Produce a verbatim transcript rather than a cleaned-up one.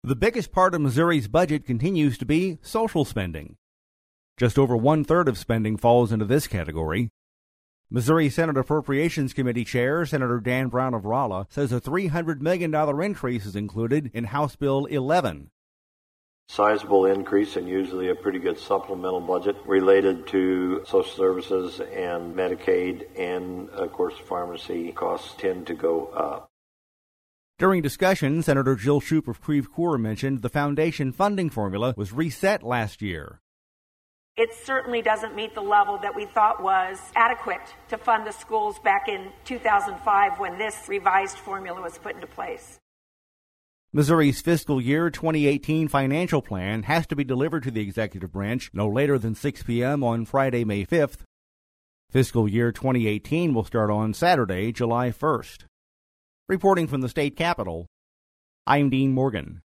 The biggest part of Missouri's budget continues to be social spending. Just over one-third of spending falls into this category. Missouri Senate Appropriations Committee Chair Senator Dan Brown of Rolla says a three hundred million dollars increase is included in House Bill eleven. Sizable increase and usually a pretty good supplemental budget related to social services and Medicaid, and of course pharmacy costs tend to go up. During discussion, Senator Jill Shoup of Creve Coeur mentioned the foundation funding formula was reset last year. It certainly doesn't meet the level that we thought was adequate to fund the schools back in two thousand five when this revised formula was put into place. Missouri's fiscal year twenty eighteen financial plan has to be delivered to the executive branch no later than six p.m. on Friday, May fifth. Fiscal year twenty eighteen will start on Saturday, July first. Reporting from the state capitol, I'm Dean Morgan.